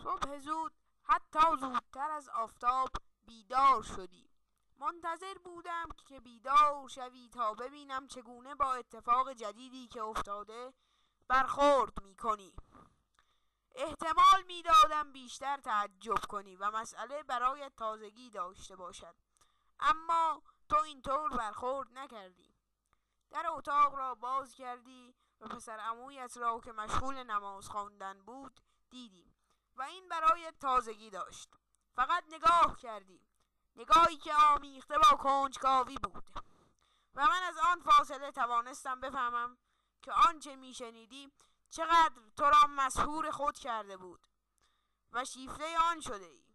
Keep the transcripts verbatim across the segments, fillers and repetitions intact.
صبح زود، حتی زودتر از آفتاب بیدار شدی. منتظر بودم که بیدار شوی تا ببینم چگونه با اتفاق جدیدی که افتاده برخورد می کنی. احتمال می دادم بیشتر تعجب کنی و مسئله برای تازگی داشته باشد، اما تو اینطور برخورد نکردی. در اتاق را باز کردی و پسر عمویت را که مشغول نماز خواندن بود دیدی و این برای تازگی داشت. فقط نگاه کردی، نگاهی که آمیخته با کنجکاوی بود و من از آن فاصله توانستم بفهمم که آنچه میشنیدی چقدر تو را مسحور خود کرده بود و شیفته آن شده ای.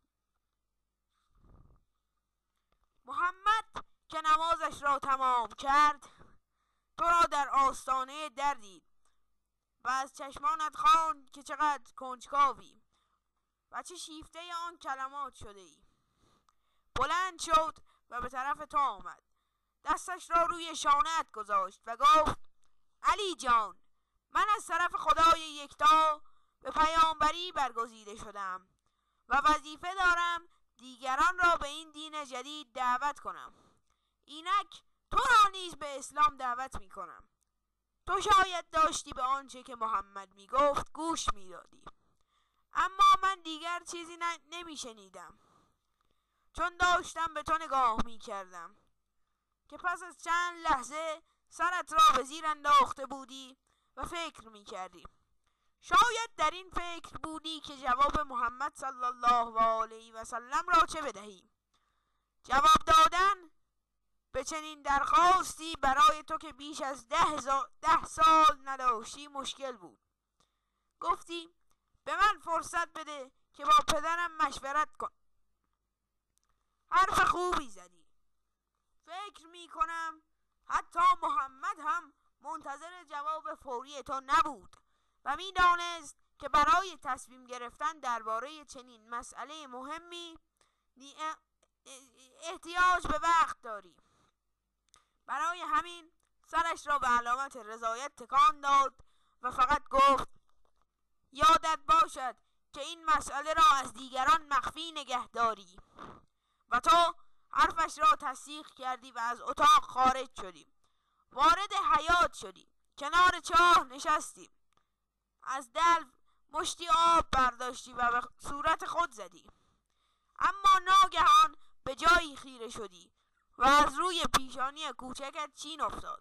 محمد که نمازش را تمام کرد تو را در آستانه در دید و از چشمانت خواند که چقدر کنجکاوی و چه شیفته آن کلمات شده ای. بلند شد و به طرف تو آمد، دستش را روی شانه‌ات گذاشت و گفت: علی جان، من از طرف خدای یکتا به پیامبری برگزیده شدم و وظیفه دارم دیگران را به این دین جدید دعوت کنم. اینک تو را نیز به اسلام دعوت می کنم. تو شاید داشتی به آنچه که محمد می گفت گوش می دادی، اما من دیگر چیزی نمی شنیدم، چون داشتم به تو نگاه می کردم که پس از چند لحظه سرت را به زیر انداخته بودی و فکر می کردی. شاید در این فکر بودی که جواب محمد صلی الله علیه و سلم را چه بدهی. جواب دادن به چنین درخواستی برای تو که بیش از ده, ده سال نداشتی مشکل بود. گفتی به من فرصت بده که با پدرم مشورت کن. حرف خوبی زدی. فکر می کنم حتی محمد هم منتظر جواب فوری تو نبود و می دانست که برای تصمیم گرفتن درباره چنین مسئله مهمی احتیاج به وقت داری. برای همین سرش را به علامت رضایت تکان داد و فقط گفت: یادت باشد که این مسئله را از دیگران مخفی نگه داری. و تو حرفش را تصدیق کردی و از اتاق خارج شدی. وارد حیاط شدی. کنار چاه نشستی. از دلو مشتی آب برداشتی و به صورت خود زدی. اما ناگهان به جایی خیره شدی و از روی پیشانی کوچکت چین افتاد.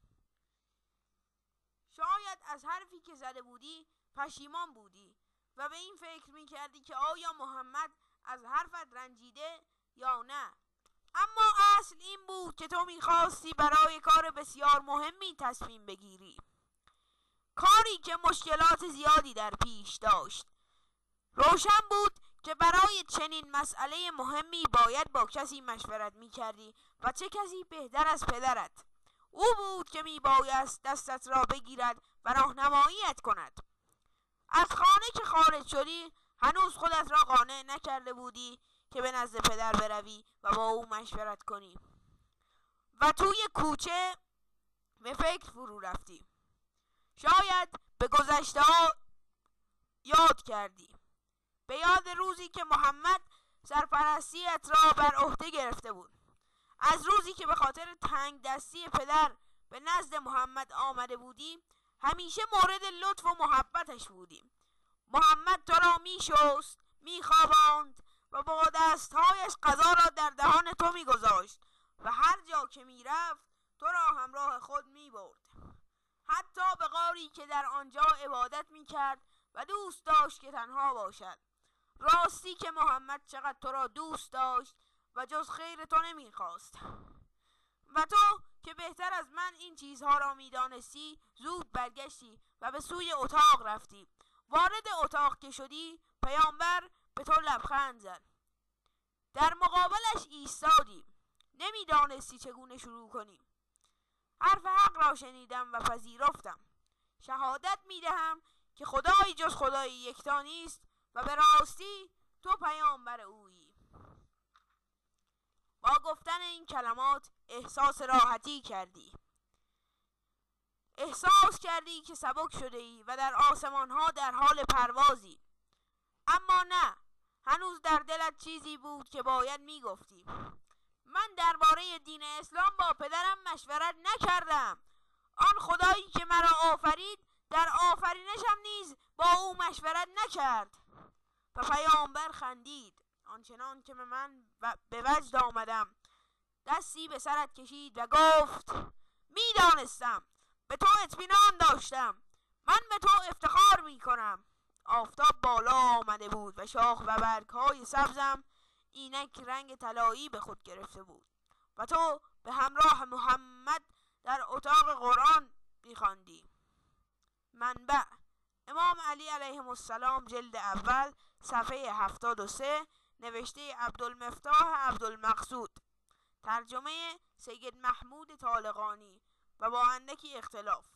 شاید از حرفی که زده بودی پشیمان بودی و به این فکر می کردی که آیا محمد از حرفت رنجیده یا نه. اما اصل این بود که تو میخواستی برای کار بسیار مهمی تصمیم بگیری، کاری که مشکلات زیادی در پیش داشت. روشن بود که برای چنین مسئله مهمی باید با کسی مشورت میکردی و چه کسی بهتر از پدرت. او بود که میبایست دستت را بگیرد و راهنماییت کند. از خانه که خارج شدی هنوز خودت را قانع نکرده بودی که به نزد پدر بروی و با او مشورت کنی و توی کوچه به فکر فرو رفتی. شاید به گذشته ها یاد کردی، به یاد روزی که محمد سرپرستیت را بر عهده گرفته بود، از روزی که به خاطر تنگ دستی پدر به نزد محمد آمده بودی. همیشه مورد لطف و محبتش بودی. محمد تو را می شست، می خواباند و با دستهایش غذا را در دهان تو می گذاشت و هر جا که می رفت تو را همراه خود می برد، حتی به غاری که در آنجا عبادت می کرد و دوست داشت که تنها باشد. راستی که محمد چقدر تو را دوست داشت و جز خیر تو نمی خواست. و تو که بهتر از من این چیزها را می دانستی زود برگشتی و به سوی اتاق رفتی. وارد اتاق که شدی پیامبر به تو لبخند زد. در مقابلش ایستادی. نمیدانستی چگونه شروع کنی. حرف حق را شنیدم و پذیرفتم. شهادت میدهم که خدایی جز خدای یکتا نیست و به راستی تو پیامبر اویی. با گفتن این کلمات احساس راحتی کردی. احساس کردی که سبک شده ای و در آسمان ها در حال پروازی. اما نه، هنوز در دلت چیزی بود که باید میگفتی. من درباره دین اسلام با پدرم مشورت نکردم. آن خدایی که مرا آفرید در آفرینشم نیز با او مشورت نکرد. و پیامبر خندید، آنچنان که من به وجد آمدم. دستی به سرت کشید و گفت: میدانستم، به تو اطمینان داشتم، من به تو افتخار می کنم. آفتاب بالا آمده بود و شاخ و برگ‌های سبزم اینک رنگ طلایی به خود گرفته بود و تو به همراه محمد در اتاق قرآن می‌خواندی. منبع: امام علی علیه السلام، جلد اول، صفحه هفتاد و سه، نوشته عبدالمفتاح عبدالمقصود. ترجمه سید محمود طالقانی و با اندکی اختلاف.